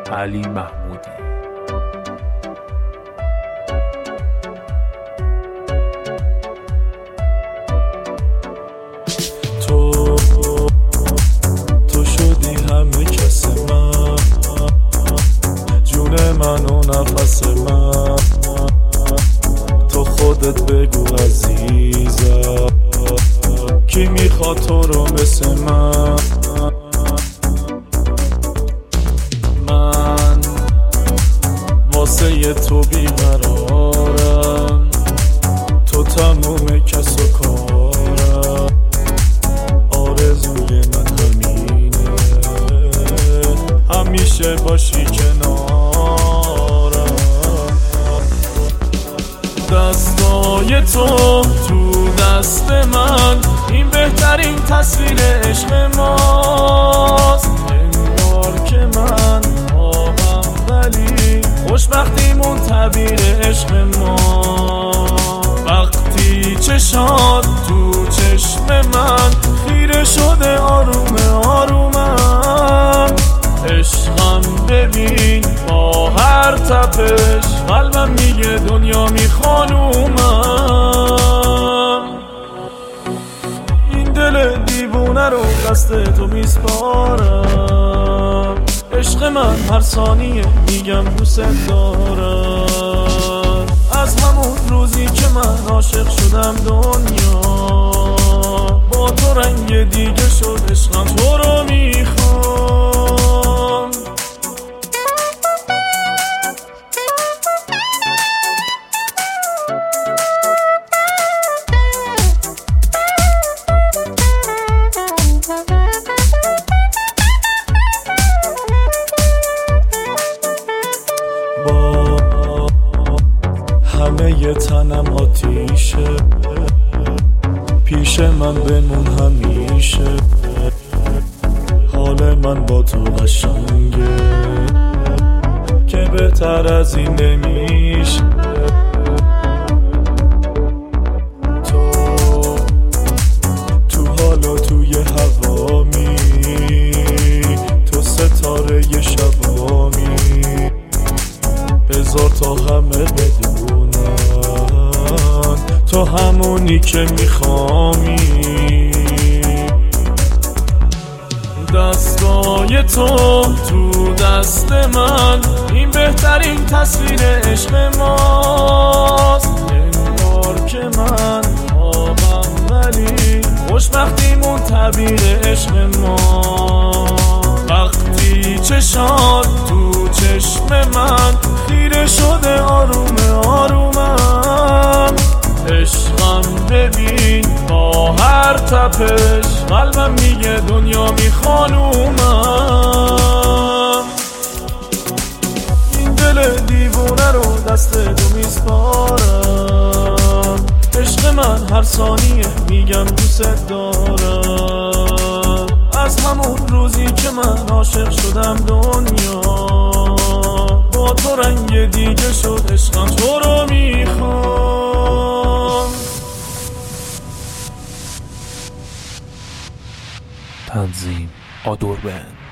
علی محمودی. تو شدی همه کس من، جون من و نفس من. تو خودت بگو عزیزم کی میخواد تو رو مثل من. من واسه تو بیقرارم، تو تموم کس و کارم. آرزوی من همینه همیشه باشی کنارم. دستای تو تو دست من، این بهترین تصویر عشق ماست. انگار که من آهم ولی خوشبختیمون تعبیر عشق ما. وقتی چشات تو چشم من خیره شده آروم آرومم. عشقم ببین با هر تپش قلبم میگه دنیا میخوانومم. این دل دیوونه رو دست تو میسپارم. عشق من هر ثانیه میگم دوست دارم. از همون روزی که من عاشق شدم دنیا با تو رنگ دیگه شد. عشقم تو رو میخوام. با همه ی تنم آتیشه، پیش من بمون همیشه. حال من با تو قشنگه که بهتر از این نمیشه. تو حال و توی هوامی، تو ستاره ی شبامی. بذار تا همه بدونن تو همونی که میخوامی. دستای تو تو دست من، این بهترین تصویر عشق ماست. انگار که من آبم ولی خوشبختیمون تعبیر عشق ما. وقتی چشات تو چشم من خیره شده آروم آرومم. عشقم ببین با هر تپش قلبم میگه دنیا میخوانومم. این دل دیوونه رو دست تو میسپارم. عشق من هر ثانیه میگم دوست دارم. از همون روزی که من عاشق شدم دنیا با تو رنگ دیگه شد. عشقم تو رو میخوام. تنظیم آدور بند.